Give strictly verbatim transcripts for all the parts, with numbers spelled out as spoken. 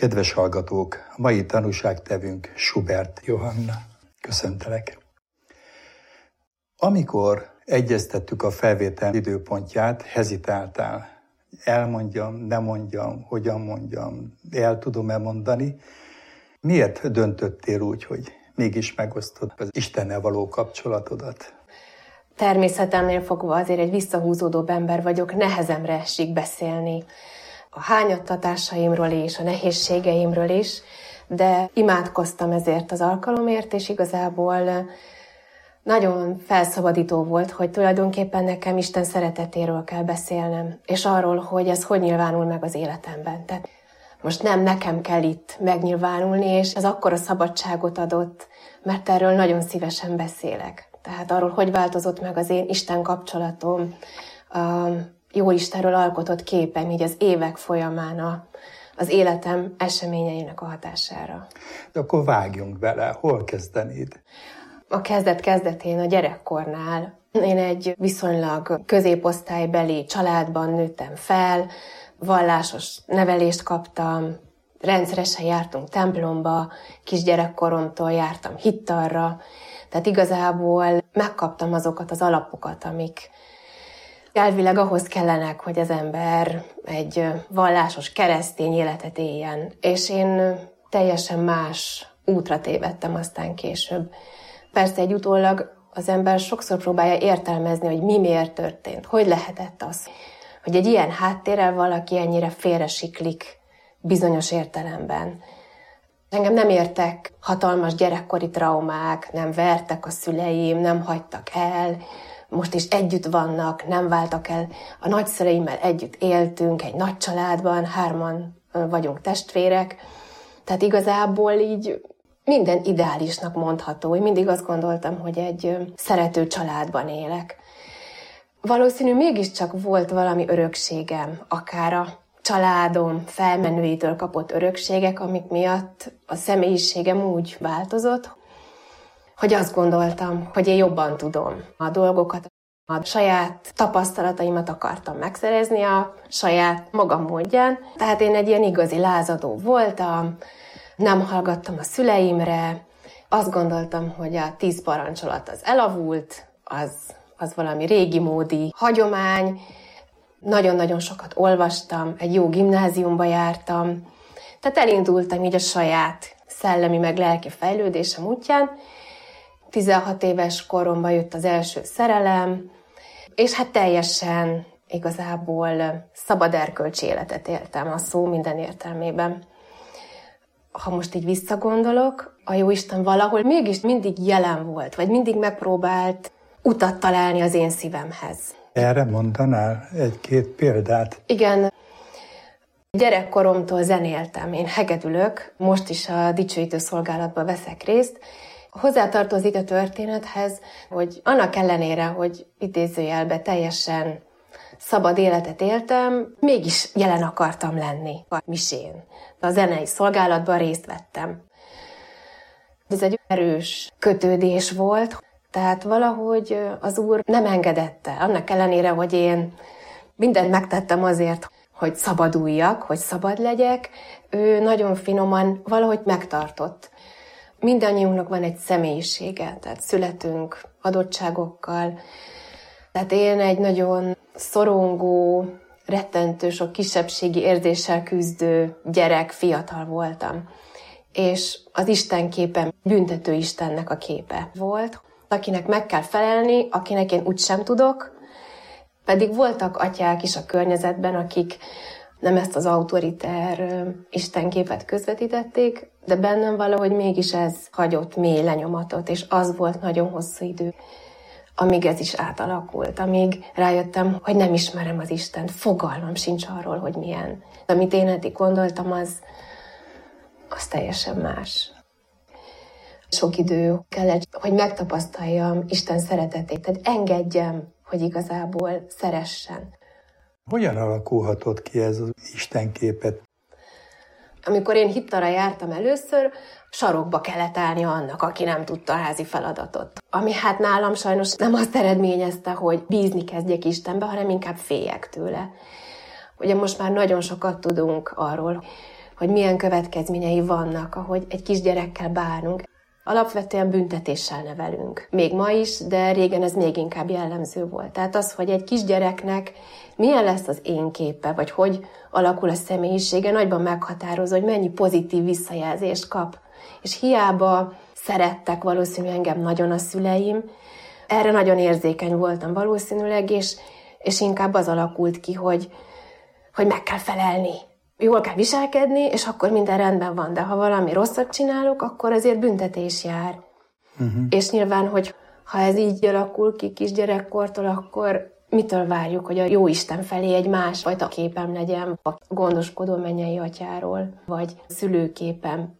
Kedves hallgatók, a mai tanúságtevőnk Schubert Johanna. Köszöntelek! Amikor egyeztettük a felvétel időpontját, hezitáltál. Elmondjam, ne mondjam, hogyan mondjam, el tudom-e mondani. Miért döntöttél úgy, hogy mégis megosztod az Istennel való kapcsolatodat? Természetemnél fogva azért egy visszahúzódóbb ember vagyok, nehezemre esik beszélni a hányattatásaimról és a nehézségeimről is, de imádkoztam ezért az alkalomért, és igazából nagyon felszabadító volt, hogy tulajdonképpen nekem Isten szeretetéről kell beszélnem, és arról, hogy ez hogy nyilvánul meg az életemben. Tehát most nem nekem kell itt megnyilvánulni, és ez akkora szabadságot adott, mert erről nagyon szívesen beszélek. Tehát arról, hogy változott meg az én Isten kapcsolatom, a jó Istenről alkotott képem, így az évek folyamán a, az életem eseményeinek a hatására. De akkor vágjunk bele, hol kezdenéd? A kezdet-kezdetén, a gyerekkornál. Én egy viszonylag középosztálybeli családban nőttem fel, vallásos nevelést kaptam, rendszeresen jártunk templomba, kisgyerekkoromtól jártam hittalra, tehát igazából megkaptam azokat az alapokat, amik elvileg ahhoz kellenek, hogy az ember egy vallásos keresztény életet éljen. És én teljesen más útra tévedtem aztán később. Persze egy utólag az ember sokszor próbálja értelmezni, hogy mi miért történt, hogy lehetett az, hogy egy ilyen háttérrel valaki ennyire félresiklik bizonyos értelemben. Engem nem értek hatalmas gyerekkori traumák, nem vertek a szüleim, nem hagytak el, most is együtt vannak, nem váltak el. A nagyszüleimmel együtt éltünk, egy nagy családban, hárman vagyunk testvérek. Tehát igazából így minden ideálisnak mondható. Én mindig azt gondoltam, hogy egy szerető családban élek. Valószínű mégiscsak volt valami örökségem, akár a családom felmenőitől kapott örökségek, amik miatt a személyiségem úgy változott, hogy azt gondoltam, hogy én jobban tudom a dolgokat, a saját tapasztalataimat akartam megszerezni a saját magam módján. Tehát én egy ilyen igazi lázadó voltam, nem hallgattam a szüleimre, azt gondoltam, hogy a tíz parancsolat az elavult, az, az valami régi módi hagyomány. Nagyon-nagyon sokat olvastam, egy jó gimnáziumba jártam, tehát elindultam így a saját szellemi meg lelki fejlődésem útján. tizenhat éves koromban jött az első szerelem, és hát teljesen igazából szabad erkölcsi életet éltem a szó minden értelmében. Ha most így visszagondolok, a Jóisten valahol mégis mindig jelen volt, vagy mindig megpróbált utat találni az én szívemhez. Erre mondanál egy-két példát? Igen. Gyerekkoromtól zenéltem. Én hegedülök, most is a dicsőítő szolgálatban veszek részt. Hozzátartozik a történethez, hogy annak ellenére, hogy idézőjelbe teljesen szabad életet éltem, mégis jelen akartam lenni a misén. A zenei szolgálatban részt vettem. Ez egy erős kötődés volt, tehát valahogy az Úr nem engedette. Annak ellenére, hogy én mindent megtettem azért, hogy szabaduljak, hogy szabad legyek, ő nagyon finoman valahogy megtartott. Mindannyiunknak van egy személyisége, tehát születünk adottságokkal. Tehát én egy nagyon szorongó, rettentő, sok kisebbségi érzéssel küzdő gyerek, fiatal voltam. És az Isten képem büntető Istennek a képe volt, akinek meg kell felelni, akinek én úgysem tudok, pedig voltak atyák is a környezetben, akik nem ezt az autoriter istenképet közvetítették, de bennem valahogy mégis ez hagyott mély lenyomatot, és az volt nagyon hosszú idő, amíg ez is átalakult, amíg rájöttem, hogy nem ismerem az Istent, fogalmam sincs arról, hogy milyen. Amit én eddig gondoltam, az, az teljesen más. Sok idő kellett, hogy megtapasztaljam Isten szeretetét, tehát engedjem, hogy igazából szeressen. Hogyan alakulhatott ki ez az Istenképet? Amikor én hittalra jártam először, sarokba kellett állni annak, aki nem tudta a házi feladatot. Ami hát nálam sajnos nem azt eredményezte, hogy bízni kezdjek Istenbe, hanem inkább féljek tőle. Ugye most már nagyon sokat tudunk arról, hogy milyen következményei vannak, ahogy egy kisgyerekkel bánunk. Alapvetően büntetéssel nevelünk. Még ma is, de régen ez még inkább jellemző volt. Tehát az, hogy egy kisgyereknek milyen lesz az én képe, vagy hogy alakul a személyisége, nagyban meghatározó, hogy mennyi pozitív visszajelzést kap. És hiába szerettek valószínűleg engem nagyon a szüleim, erre nagyon érzékeny voltam valószínűleg, és, és inkább az alakult ki, hogy, hogy meg kell felelni. Jól kell viselkedni, és akkor minden rendben van, de ha valami rosszat csinálok, akkor azért büntetés jár. Uh-huh. És nyilván, hogy ha ez így alakul ki kisgyerekkortól, akkor mitől várjuk, hogy a Jóisten felé egy másfajta képem legyen, a gondoskodó mennyei atyáról, vagy szülőképem.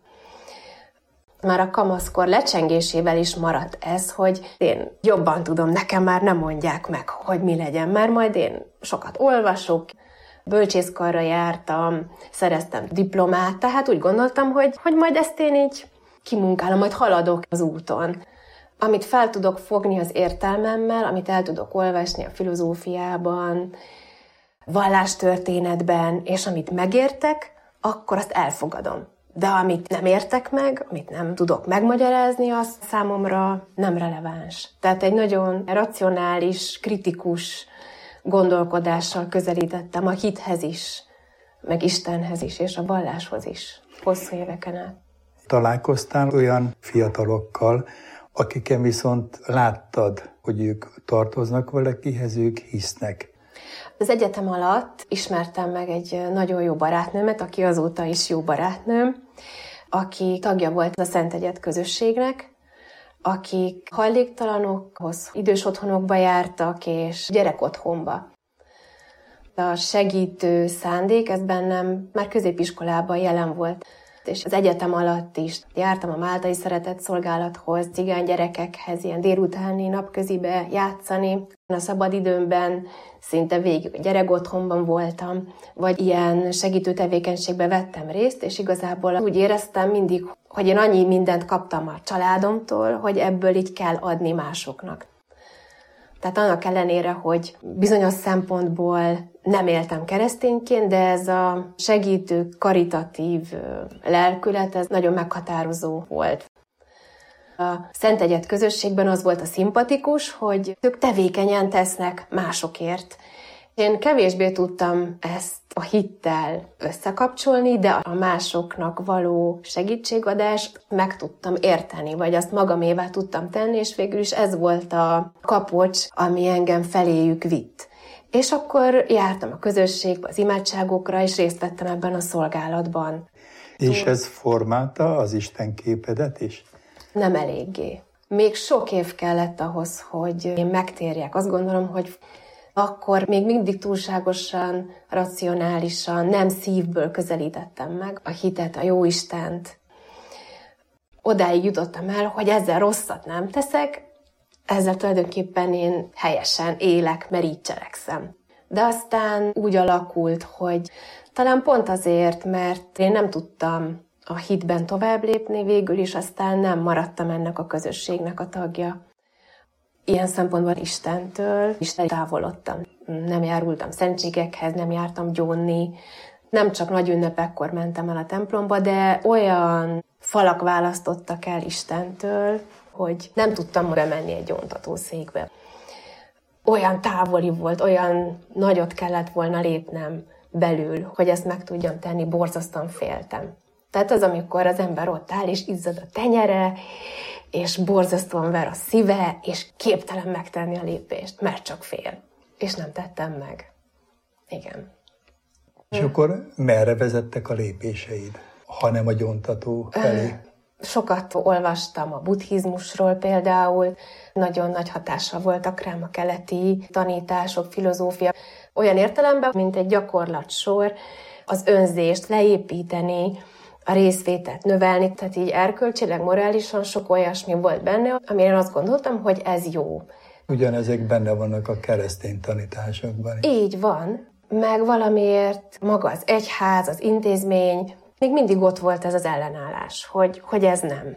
Már a kamaszkor lecsengésével is maradt ez, hogy én jobban tudom, nekem már nem mondják meg, hogy mi legyen, mert majd én sokat olvasok, bölcsészkarra jártam, szereztem diplomát, tehát úgy gondoltam, hogy, hogy majd ezt én így kimunkálom, majd haladok az úton. Amit fel tudok fogni az értelmemmel, amit el tudok olvasni a filozófiában, vallástörténetben, és amit megértek, akkor azt elfogadom. De amit nem értek meg, amit nem tudok megmagyarázni, az számomra nem releváns. Tehát egy nagyon racionális, kritikus gondolkodással közelítettem a hithez is, meg Istenhez is, és a valláshoz is, hosszú éveken át. Találkoztál olyan fiatalokkal, akiken viszont láttad, hogy ők tartoznak valakihez, ők hisznek. Az egyetem alatt ismertem meg egy nagyon jó barátnőmet, aki azóta is jó barátnőm, aki tagja volt a Szent Egyed közösségnek, akik hajléktalanokhoz, idős otthonokba jártak, és gyerekotthonba. A segítő szándék, ez bennem már középiskolában jelen volt, és az egyetem alatt is jártam a Máltai Szeretett Szolgálathoz, cigány gyerekekhez, ilyen délutáni napközibe játszani. A szabadidőmben szinte végig a gyerekotthonban voltam, vagy ilyen segítő tevékenységben vettem részt, és igazából úgy éreztem mindig, hogy én annyi mindent kaptam a családomtól, hogy ebből így kell adni másoknak. Tehát annak ellenére, hogy bizonyos szempontból nem éltem keresztényként, de ez a segítő, karitatív lelkület, ez nagyon meghatározó volt. A Szent Egyed közösségben az volt a szimpatikus, hogy ők tevékenyen tesznek másokért. Én kevésbé tudtam ezt a hittel összekapcsolni, de a másoknak való segítségadást meg tudtam érteni, vagy azt magamévá tudtam tenni, és végül is ez volt a kapocs, ami engem feléjük vitt. És akkor jártam a közösségbe, az imádságokra, és részt vettem ebben a szolgálatban. És ez formálta az Isten képedet is? Nem eléggé. Még sok év kellett ahhoz, hogy én megtérjek. Azt gondolom, hogy akkor még mindig túlságosan, racionálisan, nem szívből közelítettem meg a hitet, a Jóistent. Odáig jutottam el, hogy ezzel rosszat nem teszek, ezzel tulajdonképpen én helyesen élek, mert így cselekszem. De aztán úgy alakult, hogy talán pont azért, mert én nem tudtam a hitben tovább lépni, végül is aztán nem maradtam ennek a közösségnek a tagja. Ilyen szempontból Istentől Isten távolodtam. Nem járultam szentségekhez, nem jártam gyónni, nem csak nagy ünnepekkor mentem el a templomba, de olyan falak választottak el Istentől, hogy nem tudtam bemenni egy gyóntatószékbe. Olyan távoli volt, olyan nagyot kellett volna lépnem belül, hogy ezt meg tudjam tenni, borzasztóan féltem. Tehát az, amikor az ember ott áll, és izzad a tenyere, és borzasztóan ver a szíve, és képtelen megtenni a lépést, mert csak fél. És nem tettem meg. Igen. És akkor merre vezettek a lépéseid, ha nem a gyóntató felé? Sokat olvastam a buddhizmusról például, nagyon nagy hatással voltak rám a keleti tanítások, filozófia. Olyan értelemben, mint egy gyakorlatsor, az önzést leépíteni, a részvételt növelni, tehát így erkölcsileg, morálisan sok olyasmi volt benne, amire én azt gondoltam, hogy ez jó. Ugyanezek benne vannak a keresztény tanításokban. Így van, meg valamiért maga az egyház, az intézmény, még mindig ott volt ez az ellenállás, hogy, hogy ez nem.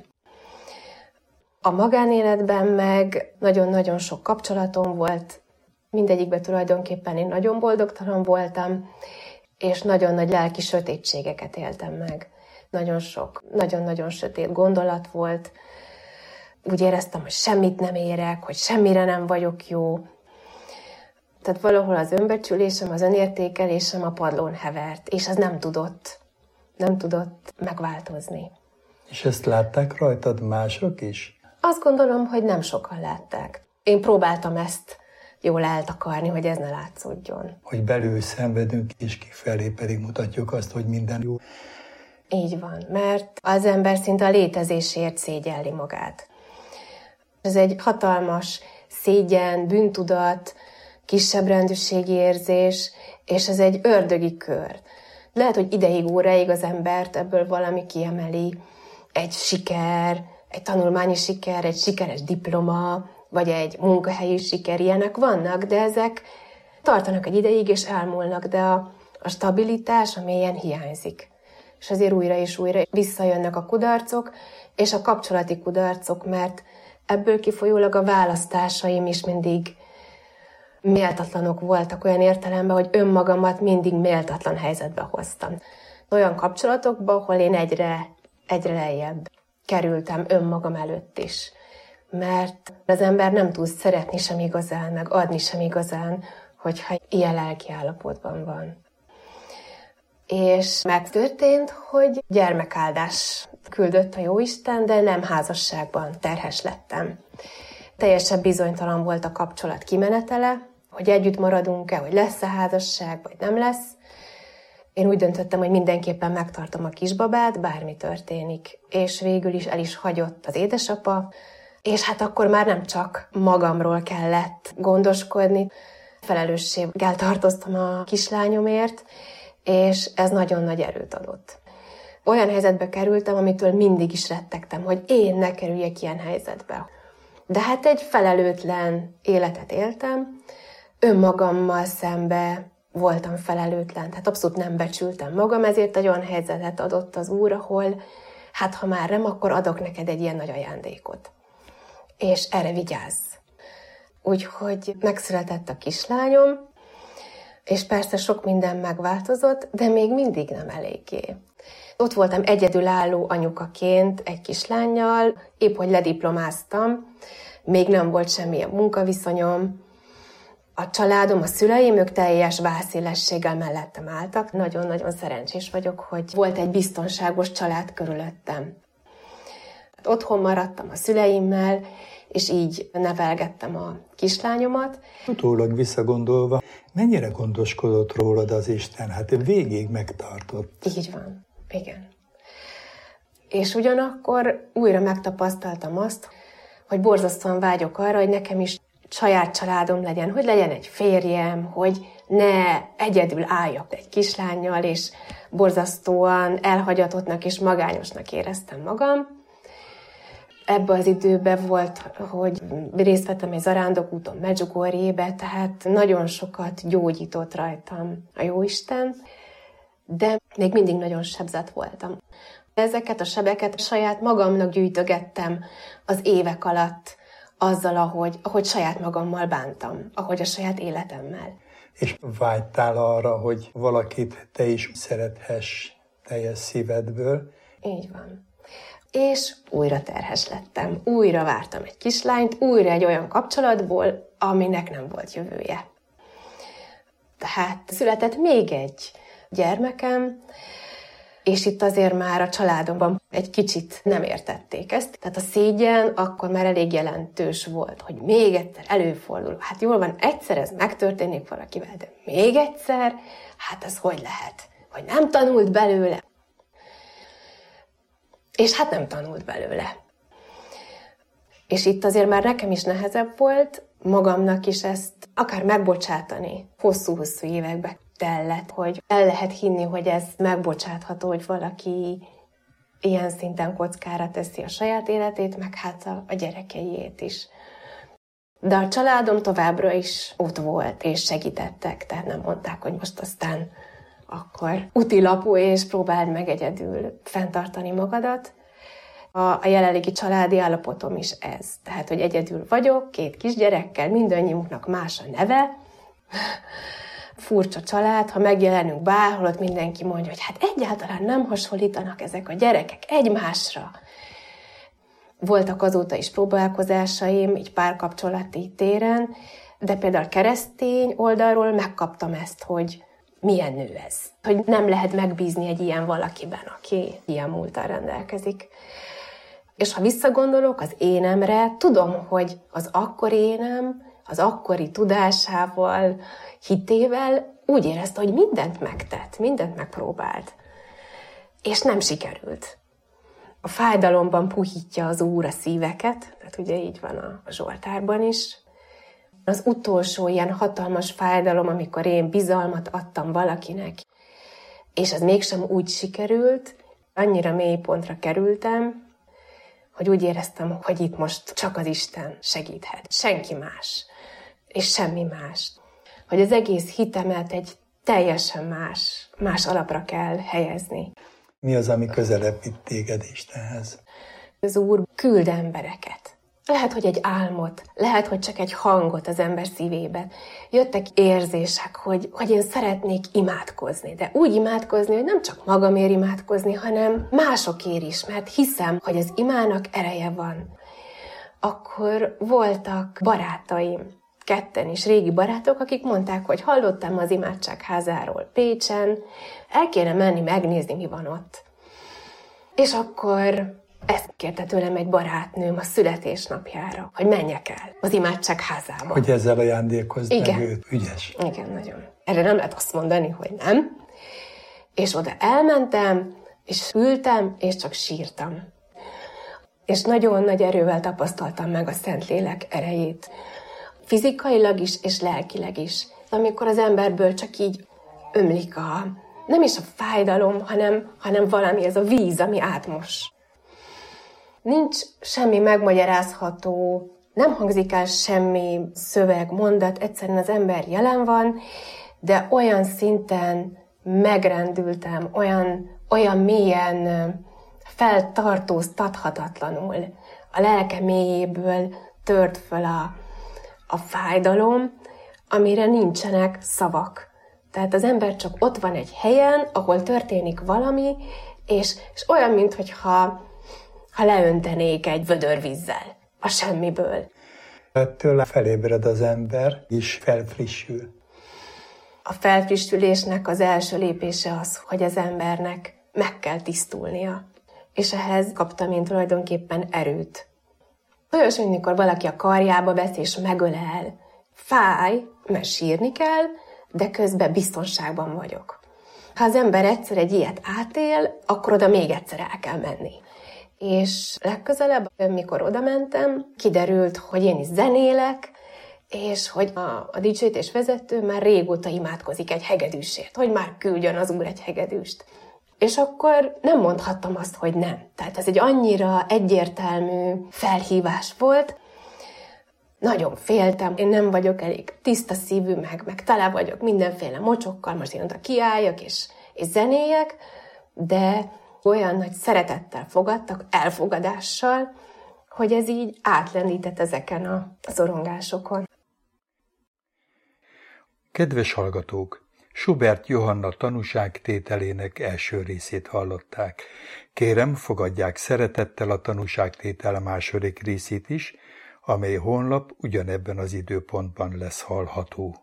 A magánéletben meg nagyon-nagyon sok kapcsolatom volt, mindegyikben tulajdonképpen én nagyon boldogtalan voltam, és nagyon nagy lelki sötétségeket éltem meg. Nagyon sok, nagyon-nagyon sötét gondolat volt. Úgy éreztem, hogy semmit nem érek, hogy semmire nem vagyok jó. Tehát valahol az önbecsülésem, az önértékelésem a padlón hevert, és ez nem tudott, nem tudott megváltozni. És ezt látták rajtad mások is? Azt gondolom, hogy nem sokan látták. Én próbáltam ezt jól eltakarni, hogy ez ne látszódjon. Hogy belül szenvedünk, és kifelé pedig mutatjuk azt, hogy minden jó. Így van, mert az ember szinte a létezésért szégyelli magát. Ez egy hatalmas szégyen, bűntudat, kisebbrendűségi érzés, és ez egy ördögi kör. Lehet, hogy ideig, óráig az embert ebből valami kiemeli, egy siker, egy tanulmányi siker, egy sikeres diploma, vagy egy munkahelyi siker, ilyenek vannak, de ezek tartanak egy ideig, és elmúlnak, de a, a stabilitás a mélyen hiányzik. És azért újra és újra visszajönnek a kudarcok, és a kapcsolati kudarcok, mert ebből kifolyólag a választásaim is mindig méltatlanok voltak olyan értelemben, hogy önmagamat mindig méltatlan helyzetbe hoztam. Olyan kapcsolatokba, ahol én egyre, egyre lejjebb kerültem önmagam előtt is. Mert az ember nem tud szeretni sem igazán, meg adni sem igazán, hogyha ilyen lelki állapotban van. És megtörtént, hogy gyermekáldás küldött a Jóisten, de nem házasságban, terhes lettem. Teljesen bizonytalan volt a kapcsolat kimenetele, hogy együtt maradunk-e, hogy lesz-e házasság, vagy nem lesz. Én úgy döntöttem, hogy mindenképpen megtartom a kisbabát, bármi történik. És végül is el is hagyott az édesapa, és hát akkor már nem csak magamról kellett gondoskodni, felelősséggel tartoztam a kislányomért, és ez nagyon nagy erőt adott. Olyan helyzetbe kerültem, amitől mindig is rettegtem, hogy én ne kerüljek ilyen helyzetbe. De hát egy felelőtlen életet éltem, önmagammal szembe voltam felelőtlen, tehát abszolút nem becsültem magam, ezért egy olyan helyzetet adott az Úr, ahol hát ha már nem, akkor adok neked egy ilyen nagy ajándékot. És erre vigyázz. Úgyhogy megszületett a kislányom, és persze sok minden megváltozott, de még mindig nem eléggé. Ott voltam egyedülálló anyukaként egy kislánnyal, épp hogy lediplomáztam, még nem volt semmilyen munkaviszonyom. A családom, a szüleim, ők teljes vászélességgel mellettem álltak. Nagyon-nagyon szerencsés vagyok, hogy volt egy biztonságos család körülöttem. Otthon maradtam a szüleimmel, és így nevelgettem a kislányomat. Utólag visszagondolva, mennyire gondoskodott rólad az Isten? Hát végig megtartott. Így van, igen. És ugyanakkor újra megtapasztaltam azt, hogy borzasztóan vágyok arra, hogy nekem is saját családom legyen, hogy legyen egy férjem, hogy ne egyedül álljak egy kislánnyal, és borzasztóan elhagyatottnak és magányosnak éreztem magam. Ebben az időben volt, hogy részt vettem egy zarándokúton Medjugorjébe, tehát nagyon sokat gyógyított rajtam a Jóisten, de még mindig nagyon sebzett voltam. Ezeket a sebeket saját magamnak gyűjtögettem az évek alatt, azzal, ahogy, ahogy saját magammal bántam, ahogy a saját életemmel. És vágytál arra, hogy valakit te is szerethess teljes szívedből. Így van. És újra terhes lettem. Újra vártam egy kislányt, újra egy olyan kapcsolatból, aminek nem volt jövője. Tehát született még egy gyermekem, és itt azért már a családomban egy kicsit nem értették ezt. Tehát a szégyen akkor már elég jelentős volt, hogy még egyszer előfordul. Hát jól van, egyszer ez megtörténik valakivel, de még egyszer? Hát ez hogy lehet? Hogy nem tanult belőle? És hát nem tanult belőle. És itt azért már nekem is nehezebb volt, magamnak is ezt akár megbocsátani. Hosszú-hosszú évekbe tellett, hogy el lehet hinni, hogy ez megbocsátható, hogy valaki ilyen szinten kockára teszi a saját életét, meg hát a, a gyerekeiét is. De a családom továbbra is ott volt, és segítettek, tehát nem mondták, hogy most aztán akkor útilapú, és próbáld meg egyedül fenntartani magadat. A, a jelenlegi családi állapotom is ez. Tehát, hogy egyedül vagyok, két kisgyerekkel, mindannyiunknak más a neve. furcsa család, ha megjelenünk bárhol, ott mindenki mondja, hogy hát egyáltalán nem hasonlítanak ezek a gyerekek egymásra. Voltak azóta is próbálkozásaim, így párkapcsolati téren, de például keresztény oldalról megkaptam ezt, hogy milyen nő ez. Hogy nem lehet megbízni egy ilyen valakiben, aki ilyen múlttal rendelkezik. És ha visszagondolok az énemre, tudom, hogy az akkori énem, az akkori tudásával, hitével úgy érezte, hogy mindent megtett, mindent megpróbált. És nem sikerült. A fájdalomban puhítja az Úr a szíveket, tehát ugye így van a Zsoltárban is. Az utolsó ilyen hatalmas fájdalom, amikor én bizalmat adtam valakinek, és ez mégsem úgy sikerült, annyira mély pontra kerültem, hogy úgy éreztem, hogy itt most csak az Isten segíthet. Senki más, és semmi más. Hogy az egész hitemet egy teljesen más, más alapra kell helyezni. Mi az, ami közelebb vitt téged Istenhez? Az Úr küld embereket. Lehet, hogy egy álmot, lehet, hogy csak egy hangot az ember szívében. Jöttek érzések, hogy, hogy én szeretnék imádkozni, de úgy imádkozni, hogy nem csak magamért imádkozni, hanem másokért is, mert hiszem, hogy az imának ereje van. Akkor voltak barátaim, ketten is régi barátok, akik mondták, hogy hallottam az imádságházáról Pécsen, el kéne menni megnézni, mi van ott. És akkor ezt kérte tőlem egy barátnőm a születésnapjára, hogy menjek el az imádságházába. Hogy ezzel ajándékozd meg őt. Ügyes. Igen, nagyon. Erre nem lehet azt mondani, hogy nem. És oda elmentem, és ültem, és csak sírtam. És nagyon nagy erővel tapasztaltam meg a Szentlélek erejét. Fizikailag is, és lelkileg is. Amikor az emberből csak így ömlik a, nem is a fájdalom, hanem, hanem valami, ez a víz, ami átmos. Nincs semmi megmagyarázható, nem hangzik el semmi szöveg, mondat, egyszerűen az ember jelen van, de olyan szinten megrendültem, olyan, olyan mélyen feltartóztathatatlanul. A lelke mélyéből tört föl a, a fájdalom, amire nincsenek szavak. Tehát az ember csak ott van egy helyen, ahol történik valami, és, és olyan, mintha ha leöntenék egy vödör vízzel, a semmiből. Ettől felébred az ember, és felfrissül. A felfrissülésnek az első lépése az, hogy az embernek meg kell tisztulnia. És ehhez kaptam én tulajdonképpen erőt. Olyasmi, amikor valaki a karjába vesz és megölel. Fáj, mert sírni kell, de közben biztonságban vagyok. Ha az ember egyszer egy ilyet átél, akkor oda még egyszer el kell menni. És legközelebb, amikor oda mentem, kiderült, hogy én is zenélek, és hogy a, a dicsőítés vezető már régóta imádkozik egy hegedűsért, hogy már küldjön az Úr egy hegedűst. És akkor nem mondhattam azt, hogy nem. Tehát ez egy annyira egyértelmű felhívás volt. Nagyon féltem, én nem vagyok elég tiszta szívű, meg, meg tele vagyok mindenféle mocsokkal, most én oda kiálljak és, és zenéjek, de olyan nagy szeretettel fogadtak, elfogadással, hogy ez így átlendített ezeken a szorongásokon. Kedves hallgatók! Schubert Johanna tanúságtételének első részét hallották. Kérem, fogadják szeretettel a tanúságtétel második részét is, amely holnap ugyanebben az időpontban lesz hallható.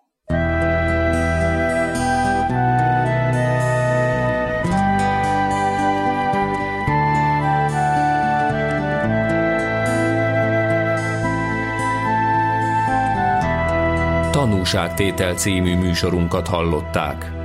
Tanúságtétel című műsorunkat hallották.